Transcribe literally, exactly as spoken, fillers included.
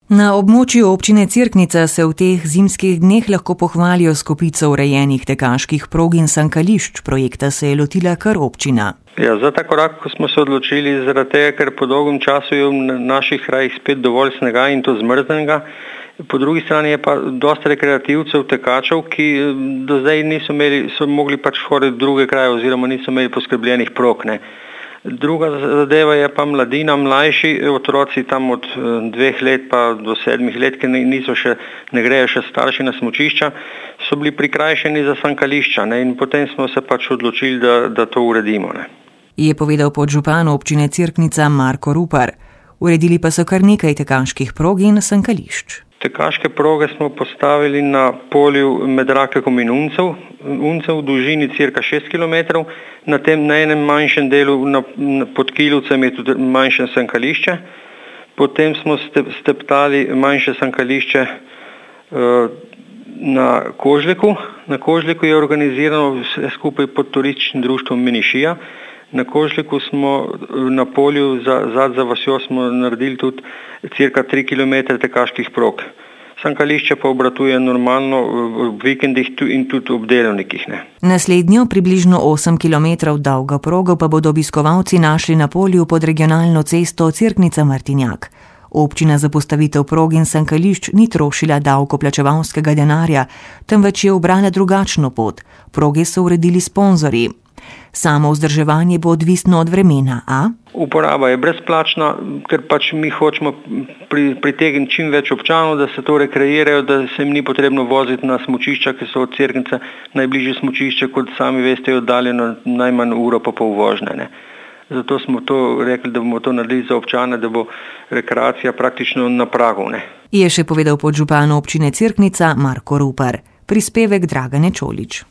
Na območju občine Cerknica se v teh zimskih dneh lahko pohvalijo s kopico urejenih tekaških prog in sankališč. Projekta se je lotila kar občina. Ja, za ta korak smo se odločili zaradi tega, ker po dolgem času je v naših krajih spet dovolj snega in to zmrznenega. Po drugi strani je pa dosta rekreativcev, tekačev, ki do zdaj niso imeli, so mogli pač hoditi v druge kraje oziroma niso imeli poskrbljenih prog, ne. Druga zadeva je pa mladina, mlajši otroci tam od dveh let pa do sedmih let, ki niso še, ne grejo še starši na smučišča, so bili prikrajšani za sankališča, ne, in potem smo se pač odločili, da, da to uredimo, ne. Je povedal podžupan občine Cerknica Marko Rupar. Uredili pa so kar nekaj tekaških prog in sankališč. Tekaške proge smo postavili na polju med Rakekom in Uncev, Uncev v dolžini cirka šest kilometrov, na tem na enem manjšem delu na, na, pod Kilovcem je tudi manjše sankališče, potem smo steptali manjše sankališče uh, na Kožleku, na Kožleku je organizirano vse skupaj pod turističnim društvom Minišija. Na Kožleku smo na polju za, zad za vasjo smo naredili tudi cirka tri kilometre tekaških prog. Sankališče pa obratuje normalno v vikendih in tudi ob delovnikih, ne. Naslednjo, približno osem kilometrov dolgo progo pa bodo obiskovalci našli na polju pod regionalno cesto Cerknica-Martinjak. Občina za postavitev prog in sankališč ni trošila davkoplačevalskega denarja, temveč je ubrala drugačno pot. Proge so uredili sponzorji. Samo vzdrževanje bo odvisno od vremena, a? Uporaba je brezplačna, ker pač mi hočemo pri, pritegniti čim več občanov, da se to rekreirajo, da se jim ni potrebno voziti na smučišča, ki so od Cerknice najbližje smučišče, kot sami veste, je oddaljeno najmanj uro pa pol vožnje, ne. Zato smo to rekli, da bomo to naredili za občane, da bo rekreacija praktično na pragu, ne. Je še povedal podžupan občine Cerknica Marko Rupar. Prispevek Dragane Čolič.